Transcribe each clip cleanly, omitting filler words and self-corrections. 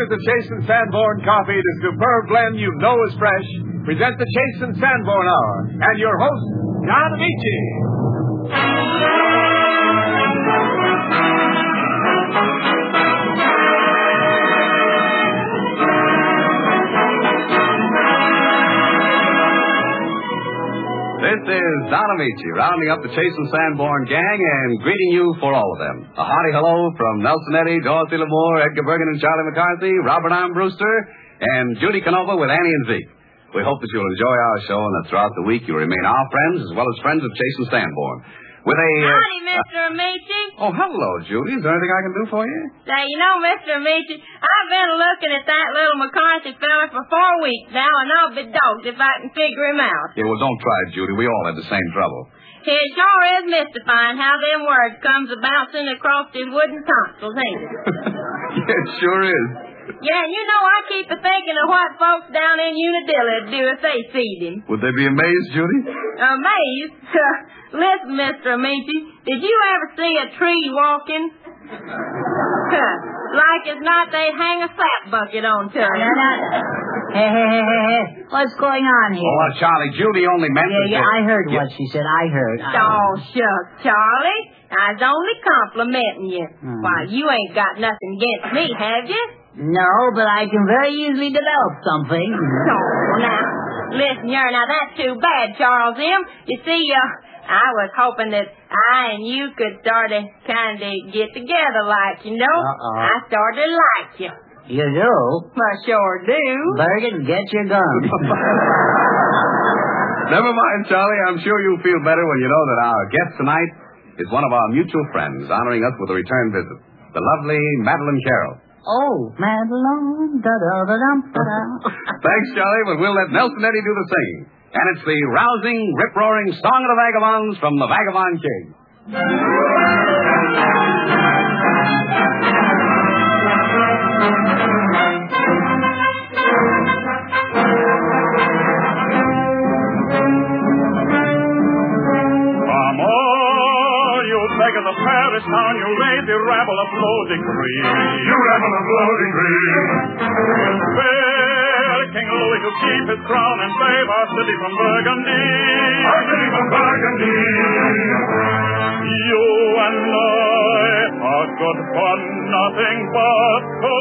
makers of Chase and Sanborn coffee, the superb blend you know is fresh, present the Chase and Sanborn Hour, and your host, Don Amici. This is Don Amici, rounding up the Chase and Sanborn gang and greeting you for all of them. A hearty hello from Nelson Eddy, Dorothy Lamour, Edgar Bergen and Charlie McCarthy, Robert M. Brewster, and Judy Canova with Annie and Zeke. We hope that you'll enjoy our show and that throughout the week you'll remain our friends as well as friends of Chase and Sanborn. With a... Howdy, Mr. Amici. Oh, hello, Judy. Is there anything I can do for you? Say, you know, Mr. Amici, I've been looking at that little McCarthy fella for 4 weeks now, and I'll be dogged if I can figure him out. Yeah, well, don't try it, Judy. We all have the same trouble. It sure is mystifying how them words comes a-bouncing across his wooden tonsils, ain't it? Yeah, it sure is. Yeah, you know, I keep a-thinking of what folks down in Unadilla would do if they seed him. Would they be amazed, Judy? Amazed? Listen, Mr. Amici, did you ever see a tree walking? Like as not, they hang a sap bucket onto it. Hey. What's going on here? Oh, Charlie, Judy only meant to Yeah, I heard what she said. I heard. Oh, shucks, Charlie. I was only complimenting you. Why, you ain't got nothing against me, have you? No, but I can very easily develop something. Oh, now, listen here. Now, that's too bad, Charles M. You see, I was hoping that I and you could sort of kind of get together like, you know. I sort of like you. You do? I sure do. Bergen, get your gun. Never mind, Charlie. I'm sure you'll feel better when you know that our guest tonight is one of our mutual friends honoring us with a return visit, the lovely Madeline Carroll. Oh, Madeline, da-da-da-dum-da-da. Thanks, Charlie, but we'll let Nelson Eddy do the singing. And it's the rousing, rip-roaring Song of the Vagabonds from the Vagabond King. Come on, you take of the Paris town, you lazy rabble of low degree. You rabble of low degree. King Louis to keep his crown and save our city from Burgundy. Our city from Burgundy. You and I are good for nothing but to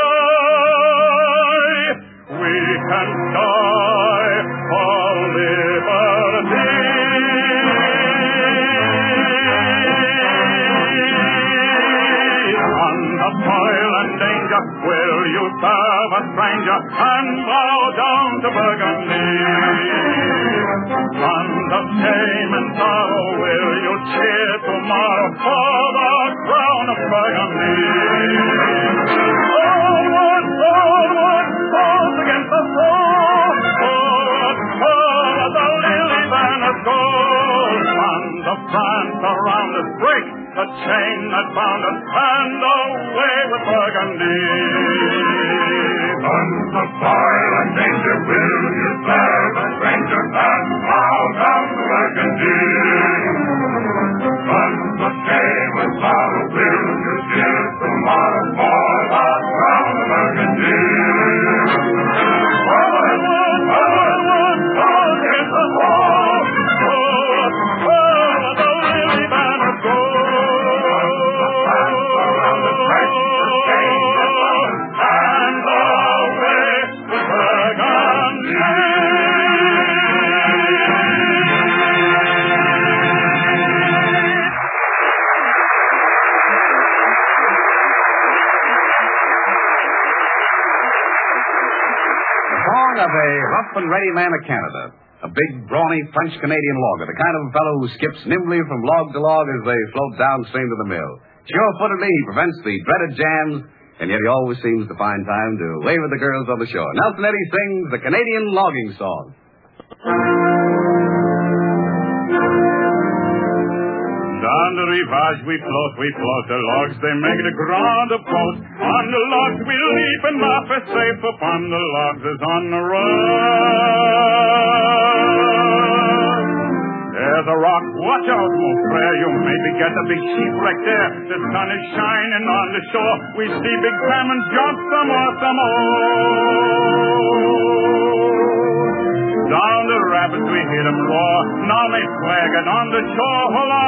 die. We can die for liberty. Under toil and danger, will you serve a stranger and bow down to Burgundy? Under shame and sorrow, will you cheer tomorrow for the crown of Burgundy? Onward, onward, forth against the foe. Forward, the lily banners go. Sons of France around us break the chain that bound us, and away with Burgundy. Sons of toil and danger, will you serve a stranger and bow down to Burgundy? Sons of shame and sorrow, will you cheer tomorrow for the crown of Burgundy? Onward, onward, forward against the foe. Forward, the lily banners go. Of a rough and ready man of Canada. A big, brawny French-Canadian logger, the kind of fellow who skips nimbly from log to log as they float downstream to the mill. Sure-footedly, he prevents the dreaded jams, and yet he always seems to find time to wave at the girls on the shore. Nelson Eddy sings the Canadian logging song. Down the rivage we float, the logs they make the ground approach. On the logs we leap and laugh as safe upon the logs as on the run. there's a rock. Watch out, mon frere, you maybe get a big shipwreck there. The sun is shining on the shore. We see big salmon jump some more. Down the rapids we hear them roar. Now they flag it on the shore. Holla!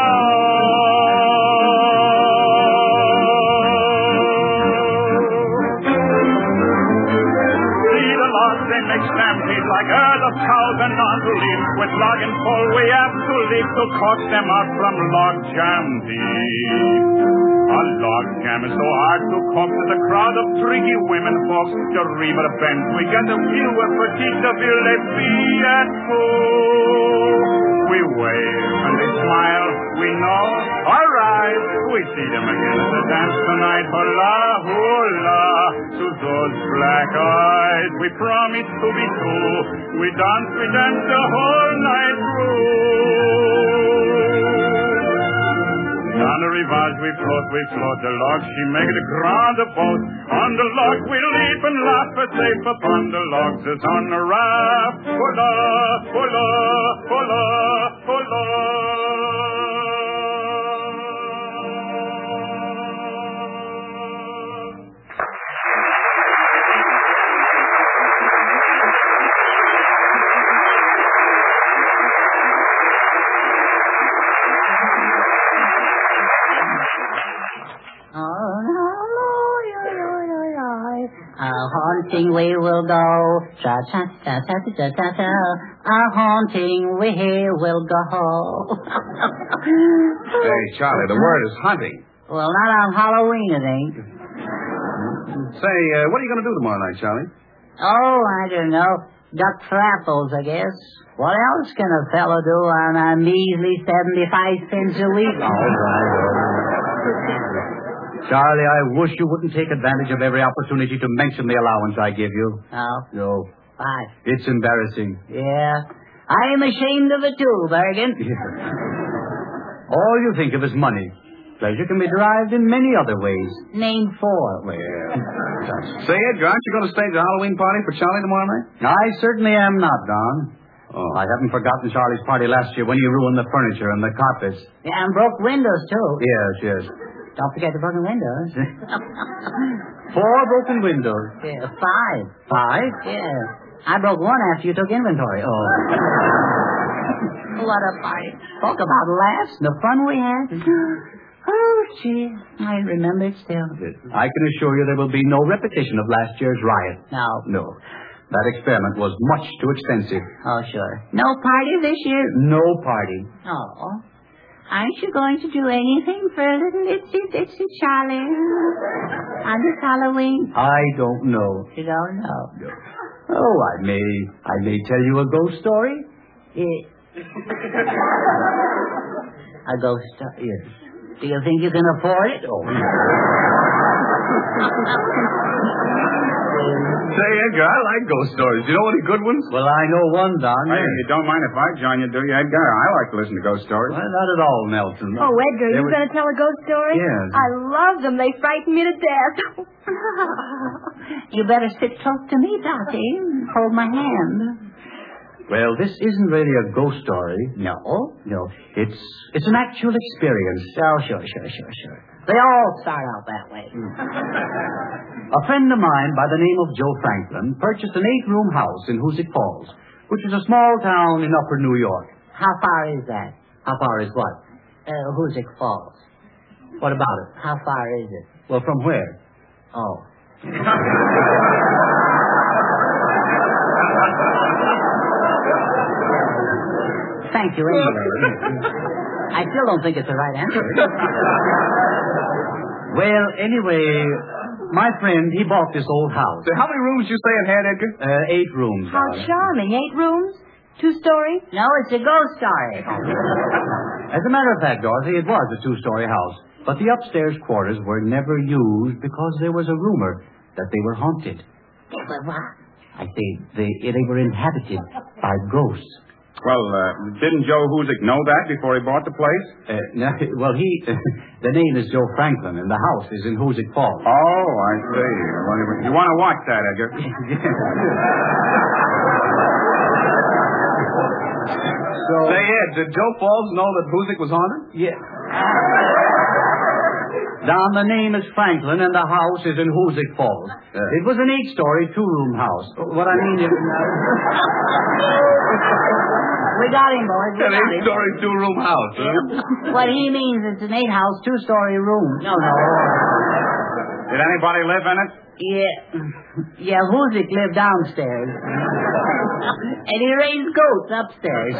See the logs, they make stampedes like herd of cows and on to leave. With log and pole we have to leave to coax them out from log jam deep. A log jam is so hard to coax to the crowd of tricky women folks. The river bends, we get a view of Petitaville, they be at full. We wave and they smile, we know, all right. We see them again at the dance tonight, hola, hola. To those black eyes, we promise to be true. We dance the whole night through. On the rivage we float, the log, she make the ground a boat. On the log we leap and laugh, but safe upon the logs is on the raft. Hola, hola, hola, hola. A-haunting we will go, cha-cha-cha-cha-cha-cha-cha. A-haunting we will go. Hey, Charlie, the word is hunting. Well, not on Halloween, it ain't. Say, what are you going to do tomorrow night, Charlie? Oh, I don't know. Duck for apples, I guess. What else can a fellow do on a measly 75 cents a week? All right. Charlie, I wish you wouldn't take advantage of every opportunity to mention the allowance I give you. Oh? No. Why? It's embarrassing. Yeah. I am ashamed of it, too, Bergen. All you think of is money. Pleasure can be derived in many other ways. Name 4. Well, say, Edgar, aren't you going to stage a Halloween party for Charlie tomorrow night? I certainly am not, Don. Oh. I haven't forgotten Charlie's party last year when he ruined the furniture and the carpets. Yeah, and broke windows, too. Yes. Don't forget the broken windows. 4 broken windows. Yeah, 5. 5? Yeah. I broke one after you took inventory. Oh. What a party. Talk about laughs and the fun we had. Oh, gee. I remember it still. I can assure you there will be no repetition of last year's riot. No. That experiment was much too expensive. Oh, sure. No party this year? No party. Oh. Aren't you going to do anything for a little itsy Charlie on this Halloween? I don't know. You don't know? No. Oh, I may tell you a ghost story. A ghost story? Yes. Do you think you can afford it? Oh. Say, Edgar, I like ghost stories. Do you know any good ones? Well, I know one, Don. Hey, you don't mind if I join you, do you, Edgar? I like to listen to ghost stories. Well, not at all, Nelson. Oh, Edgar, you going to tell a ghost story? Yes. I love them. They frighten me to death. You better sit close to me, Dottie. Hold my hand. Well, this isn't really a ghost story. No? No. It's an actual experience. Oh, sure. They all start out that way. A friend of mine by the name of Joe Franklin purchased an 8-room house in Hoosick Falls, which is a small town in upper New York. How far is that? How far is what? Hoosick Falls. What about it? How far is it? Well, from where? Oh. Thank you, anyway. I still don't think it's the right answer. Well, anyway, my friend, he bought this old house. So how many rooms did you say it had, Edgar? 8 rooms. How charming. 8 rooms? 2-story? No, it's a ghost story. As a matter of fact, Dorothy, it was a 2-story house. But the upstairs quarters were never used because there was a rumor that they were haunted. I say they were inhabited by ghosts. Well, didn't Joe Hoosick know that before he bought the place? No, well, the name is Joe Franklin, and the house is in Hoosick Falls. Oh, I see. Well, you want to watch that, Edgar? So... Say, Ed, did Joe Falls know that Hoosick was haunted? Yeah. Don, the name is Franklin, and the house is in Hoosick Falls. It was an 8-story, 2-room house. What I mean is... We got him, boys. An 8-story, 2-room house, huh? Yeah. What he means is it's an 8-house, 2-story room. No. Did anybody live in it? Yeah, Hoosick lived downstairs. And he raised goats upstairs.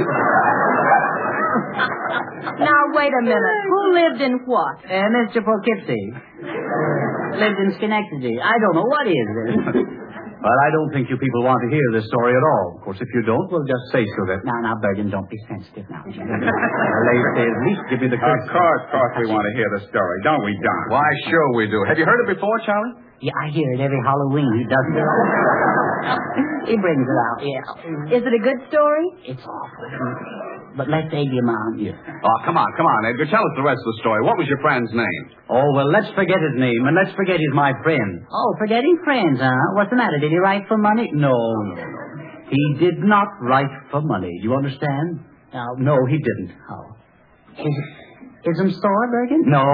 Now, wait a minute. Who lived in what? Mr. Poughkeepsie. Lived in Schenectady. I don't know what is it. Well, I don't think you people want to hear this story at all. Of course, if you don't, we'll just say so that... Now, Bergen, don't be sensitive now. At least give me the Of course we want to hear the story, don't we, Don? Why, sure we do. Have you heard it before, Charlie? Yeah, I hear it every Halloween. He doesn't it? He brings it out, yeah. Is it a good story? It's awful. But let's egg him on. Yeah. Oh, come on, Edgar. Tell us the rest of the story. What was your friend's name? Oh, well, let's forget his name, and let's forget he's my friend. Oh, forgetting friends, huh? What's the matter? Did he write for money? No. He did not write for money. Do you understand? No, he didn't. Oh. Is him sore, Bergen? No.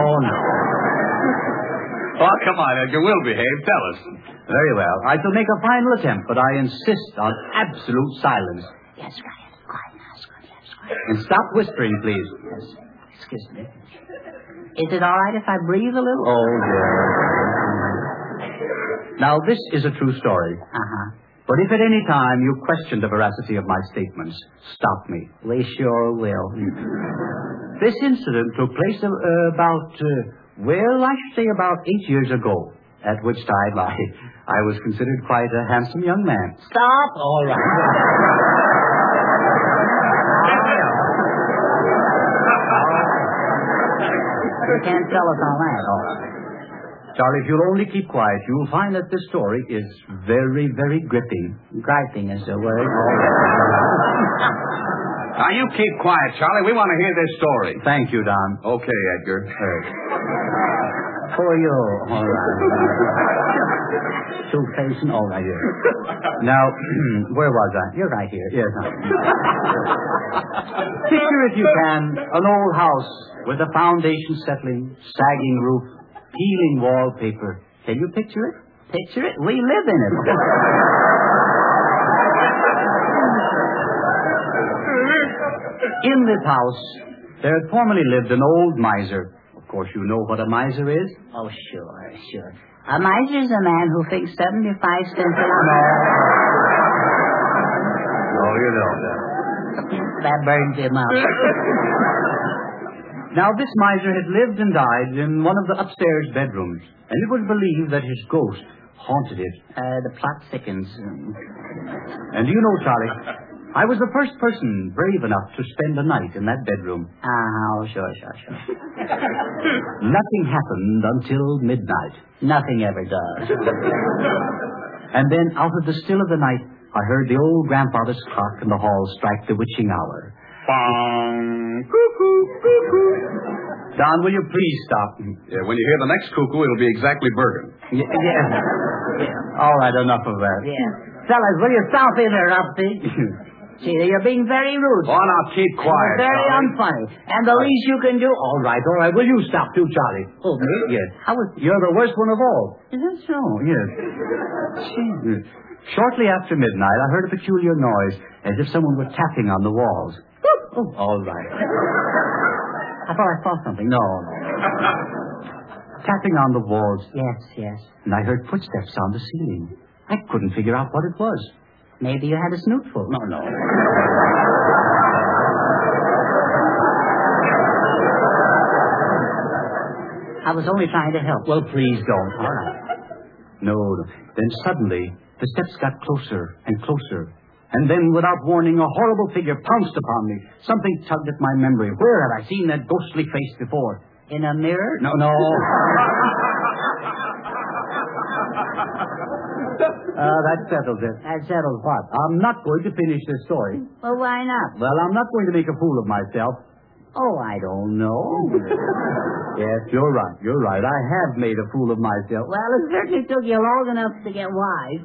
Oh, come on, Edgar. We'll behave. Tell us. Very well. I shall make a final attempt, but I insist on absolute silence. Yes, right. Quiet. And stop whispering, please. Yes. Excuse me. Is it all right if I breathe a little? Oh, dear. Now, this is a true story. Uh-huh. But if at any time you question the veracity of my statements, stop me. We sure will. This incident took place about 8 years ago, at which time I was considered quite a handsome young man. Stop. All right. You can't tell us all that. Charlie, if you'll only keep quiet, you'll find that this story is very, very gripping. Griping is the word. Now, you keep quiet, Charlie. We want to hear this story. Thank you, Don. Okay, Edgar. For you. All right. Two-facing. All right, here. Now, where was I? You're right here. Yes, picture, if you can, an old house with the foundation settling, sagging roof, peeling wallpaper. Can you picture it? Picture it? We live in it. In this house, there had formerly lived an old miser. Of course, you know what a miser is? Oh, sure. A miser's a man who thinks 75 cents an hour. Oh, you know that. That burns him up. Now, this miser had lived and died in one of the upstairs bedrooms, and it was believed that his ghost haunted it. The plot thickens. And do you know, Charlie, I was the first person brave enough to spend a night in that bedroom. Oh, sure. Nothing happened until midnight. Nothing ever does. And then, out of the still of the night, I heard the old grandfather's clock in the hall strike the witching hour. Bong! Cuckoo, cuckoo. Don, will you please stop? Yeah, when you hear the next cuckoo, it'll be exactly Bergen. Yeah. All right, enough of that. Yeah. Fellas, will you stop interrupting? See, you're being very rude. Oh, now keep quiet. Very Charlie. unfunny. And the least you can do... All right. Will you stop too, Charlie? Oh, me? Yes. You're the worst one of all. Is that so? Yes. Yes. Shortly after midnight, I heard a peculiar noise, as if someone were tapping on the walls. Oh, all right. I thought I saw something. No. Tapping on the walls. Yes. And I heard footsteps on the ceiling. I couldn't figure out what it was. Maybe you had a snootful. No. I was only trying to help. Well, please don't. All right. No. Then suddenly, the steps got closer and closer. And then, without warning, a horrible figure pounced upon me. Something tugged at my memory. Where had I seen that ghostly face before? In a mirror? No. That settles it. That settles what? I'm not going to finish this story. Well, why not? Well, I'm not going to make a fool of myself. Oh, I don't know. Yes, you're right. I have made a fool of myself. Well, it certainly took you long enough to get wise.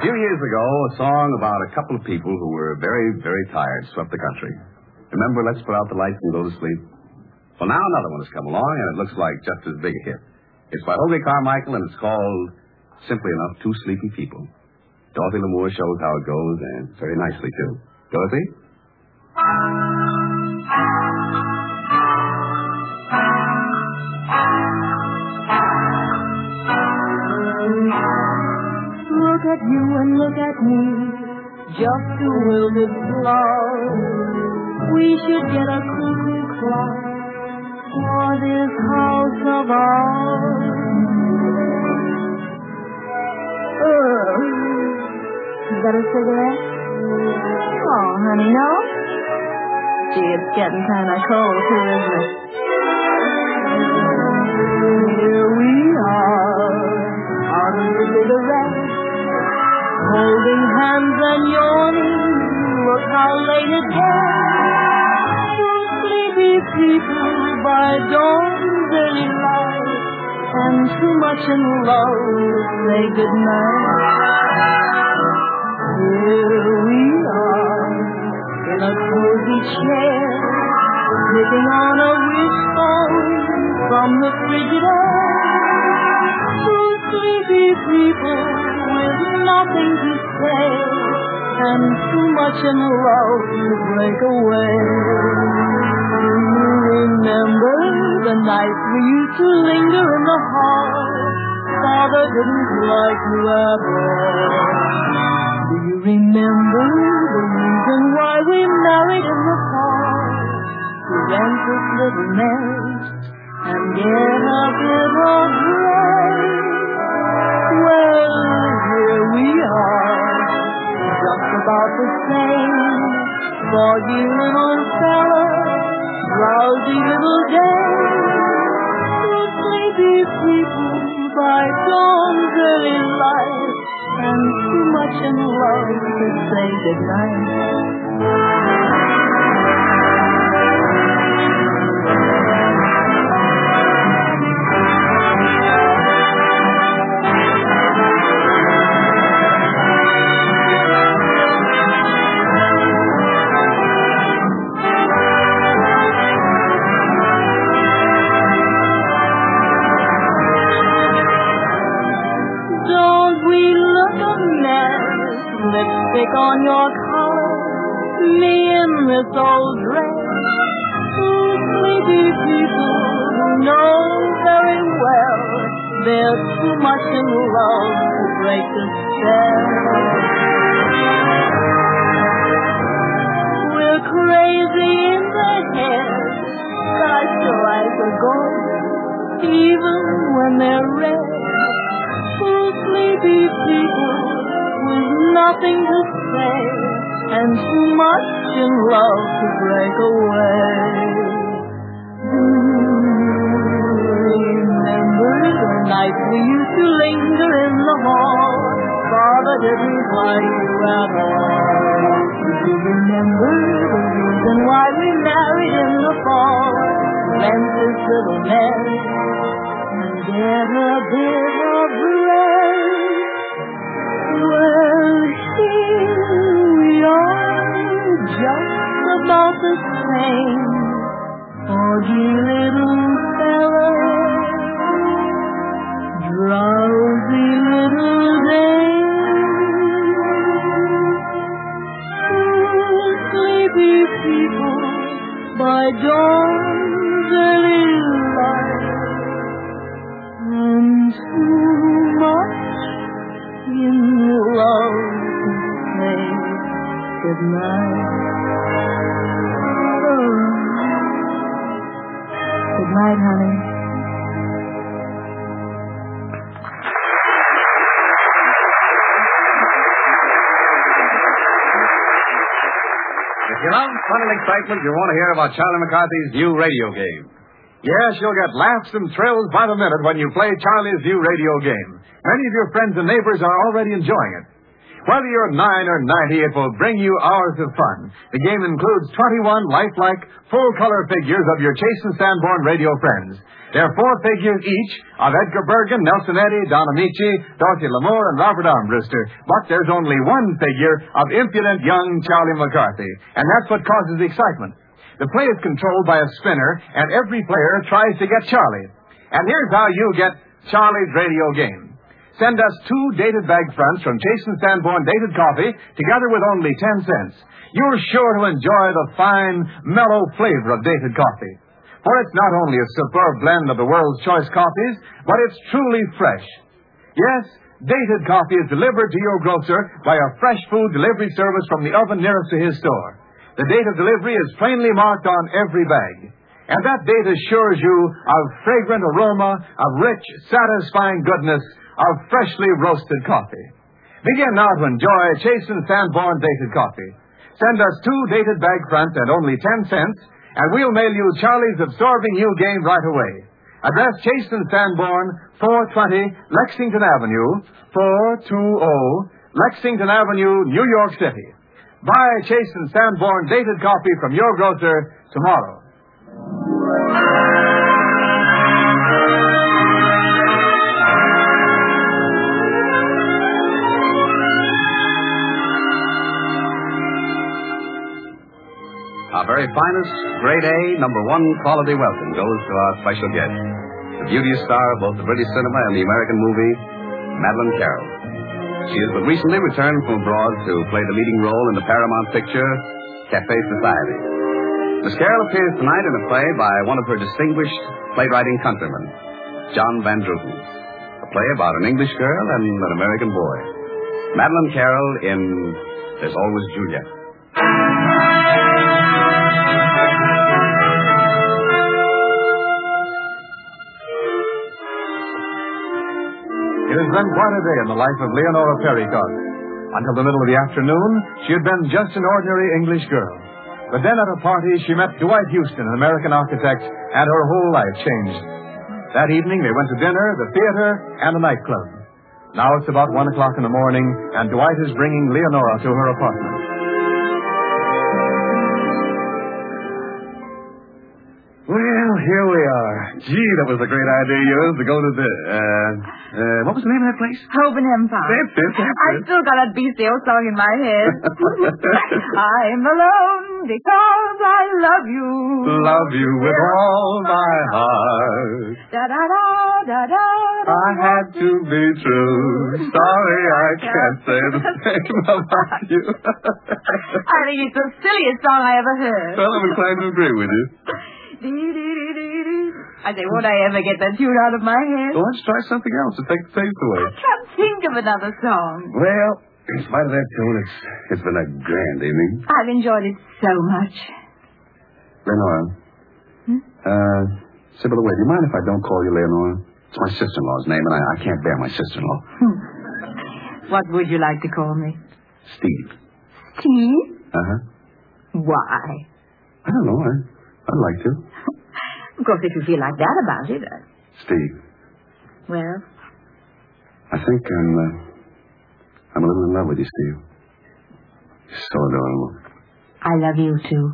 few years ago, a song about a couple of people who were very, very tired swept the country. Remember, Let's Put Out the Lights and Go to Sleep? Well, now another one has come along, and it looks like just as big a hit. It's by Hoagy Carmichael, and it's called, simply enough, Two Sleepy People. Dorothy Lamour shows how it goes, and very nicely, too. Dorothy? Look at you and look at me, just two wilted flowers. We should get a cuckoo clock for this house of ours. Got a cigarette? Oh, honey, no? Gee, it's getting kind of cold, too, isn't it? Here we are, out of the cigarette, holding hands and yawning. Look how late it gets. Two sleepy people by dawn's early light, and too much in love to say goodnight. Here we are, in a cozy chair, sipping on a wishbone from the Frigidaire. Two sleepy people with nothing to say, and too much in love to break away. Remember the night we used to linger in the hall? Father didn't like you at all. Do you remember the reason why we married in the fall? To rent this little nest and get a bit of rest. Well, here we are, just about the same. Foggy little fella, drowsy little day. Two sleepy people by dawn's early light, and too much in love to say goodnight. Lipstick on your collar, me in this old dress. Two sleepy people who know very well there's too much in love to break the spell. We're crazy in the head, eyes your eyes are gold, even when they're red. Two sleepy people with nothing to say, and too much in love to break away. Remember the night we used to linger in the hall? Father didn't like you at all. Do you remember the reason why we married in the fall? Rent this little nest and get a bit of rest. Well, here we are, just about the same. Foggy little fella, drowsy little day. Two sleepy people by dawn's early light, and too much in love to say goodnight. Good night, honey. If you love fun and excitement, you want to hear about Charlie McCarthy's new radio game. Yes, you'll get laughs and thrills by the minute when you play Charlie's new radio game. Many of your friends and neighbors are already enjoying it. Whether you're 9 or 90, it will bring you hours of fun. The game includes 21 lifelike, full-color figures of your Chase and Sanborn radio friends. There are 4 figures each of Edgar Bergen, Nelson Eddy, Don Amici, Dorothy Lamour, and Robert Armbruster. But there's only one figure of impudent young Charlie McCarthy, and that's what causes the excitement. The play is controlled by a spinner, and every player tries to get Charlie. And here's how you get Charlie's radio game. Send us 2 dated bag fronts from Chase and Sanborn dated coffee, together with only 10 cents. You're sure to enjoy the fine, mellow flavor of dated coffee. For it's not only a superb blend of the world's choice coffees, but it's truly fresh. Yes, dated coffee is delivered to your grocer by a fresh food delivery service from the oven nearest to his store. The date of delivery is plainly marked on every bag. And that date assures you of fragrant aroma, of rich, satisfying goodness, of freshly roasted coffee. Begin now to enjoy Chase and Sanborn dated coffee. Send us 2 dated bag fronts at only 10 cents, and we'll mail you Charlie's absorbing new game right away. Address Chase and Sanborn, 420 Lexington Avenue, 420 Lexington Avenue, New York City. Buy Chase and Sanborn dated coffee from your grocer tomorrow. Our very finest, grade A, number 1 quality welcome goes to our special guest, the beauty star of both the British cinema and the American movie, Madeleine Carroll. She has but recently returned from abroad to play the leading role in the Paramount picture, Café Society. Miss Carroll appears tonight in a play by one of her distinguished playwriting countrymen, John Van Druten. A play about an English girl and an American boy. Madeleine Carroll in There's Always Juliet. It has been quite a day in the life of Leonora Perricott. Until the middle of the afternoon, she had been just an ordinary English girl. But then at a party, she met Dwight Houston, an American architect, and her whole life changed. That evening, they went to dinner, the theater, and a nightclub. Now it's about 1 o'clock in the morning, and Dwight is bringing Leonora to her apartment. Well, here we are. Gee, that was a great idea of yours to go to the, what was the name of that place? Hoban Empire. That's it. I've still got that beastly old song in my head. I'm alone because I love you. Love you with all my heart. Da-da-da-da-da. I had to be true. Sorry, I can't say the same about you. I think it's the silliest song I ever heard. Well, I'm inclined to agree with you. I say, won't I ever get that tune out of my head? Well, let's try something else to take the taste away. I can't think of another song. Well, in spite of that tune, it's been a grand evening. I've enjoyed it so much. Leonora. Say, by the way, do you mind if I don't call you Leonora? It's my sister-in-law's name, and I can't bear my sister-in-law. What would you like to call me? Steve. Steve? Uh-huh. Why? I don't know. I'd like to. Of course, if you feel like that about it. Steve. Well? I think I'm a little in love with you, Steve. You're so adorable. I love you, too.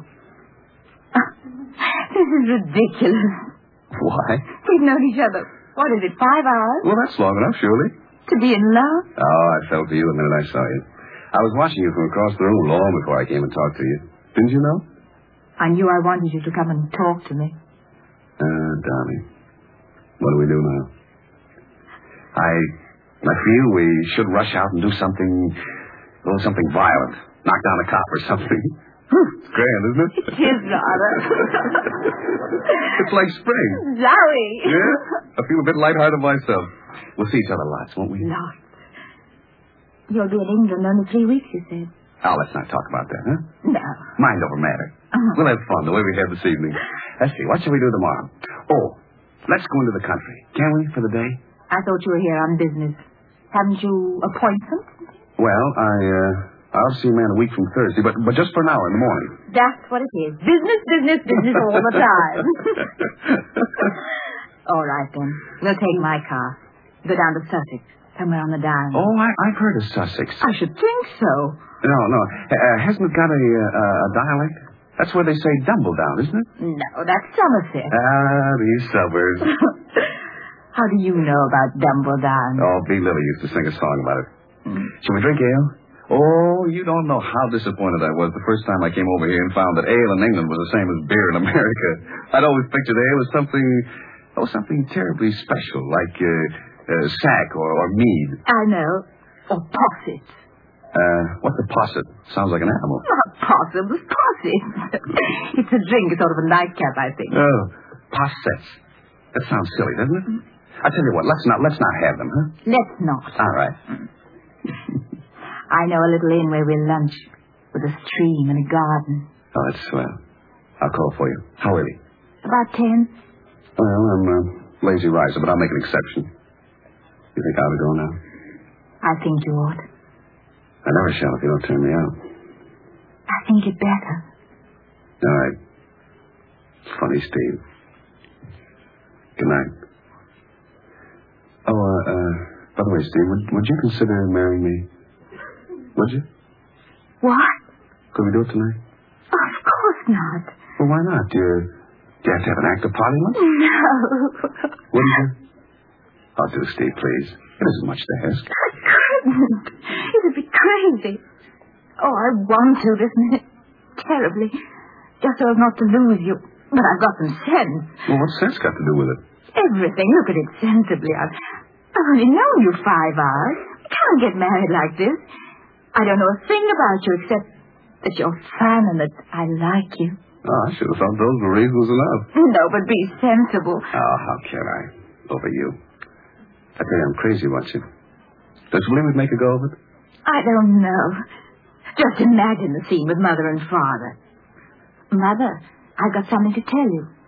This is ridiculous. Why? We've known each other, what is it, 5 hours? Well, that's long enough, surely. To be in love? Oh, I fell for you the minute I saw you. I was watching you from across the room long before I came and talked to you. Didn't you know? I knew I wanted you to come and talk to me. Darling. What do we do now? I feel we should rush out and do something violent. Knock down a cop or something. It's grand, isn't it? It is rather. It's like spring. Zowie. Yeah? I feel a bit lighthearted myself. We'll see each other lots, won't we? Lots. You'll be in England only 3 weeks, you said. Oh, let's not talk about that, huh? No. Mind over matter. We'll have fun the way we have this evening. Let's see, what shall we do tomorrow? Oh, let's go into the country, can we, for the day? I thought you were here on business. Haven't you appointments? Well, I'll see a man a week from Thursday, but just for an hour in the morning. That's what it is. Business all the time. All right, then. We'll take my car. Go down to Sussex. somewhere on the downs. Oh, I've heard of Sussex. I should think so. No. Hasn't it got a dialect? That's where they say Dumbledown, isn't it? No, that's Somerset. These suburbs. How do you know about Dumbledown? Oh, B. Lilly used to sing a song about it. Shall we drink ale? Oh, you don't know how disappointed I was the first time I came over here and found that ale in England was the same as beer in America. I'd always pictured ale as something terribly special, like sack or mead. I know. Or posset. What's a posset? Sounds like an animal. Not possum, it's posset. It's a drink, sort of a nightcap, I think. Oh, possets. That sounds silly, doesn't it? I tell you what, let's not have them, huh? Let's not. All right. I know a little inn where we'll lunch, with a stream and a garden. Oh, that's swell. I'll call for you. How early? About 10. Well, I'm a lazy riser, but I'll make an exception. You think I ought to go now? I think you ought. I never shall if you don't turn me out. I think you'd better. All right. Funny, Steve. Good night. Oh, by the way, Steve, would you consider marrying me? Would you? What? Could we do it tonight? Oh, of course not. Well, why not? Do you have to have an act of parliament? No. Wouldn't you? I'll do, Steve, please. It isn't much to ask. I couldn't. It would be crazy. Oh, I want to this minute. Terribly. Just so as not to lose you. But I've got some sense. Well, what's sense got to do with it? Everything. Look at it sensibly. I've only known you 5 hours. We can't get married like this. I don't know a thing about you except that you're fun and that I like you. Oh, I should have thought those were reasons enough. No, but be sensible. Oh, how can I? Over you. I tell you, I'm crazy about you. Don't you believe we'd make a go of it? I don't know. Just imagine the scene with Mother and Father. Mother, I've got something to tell you.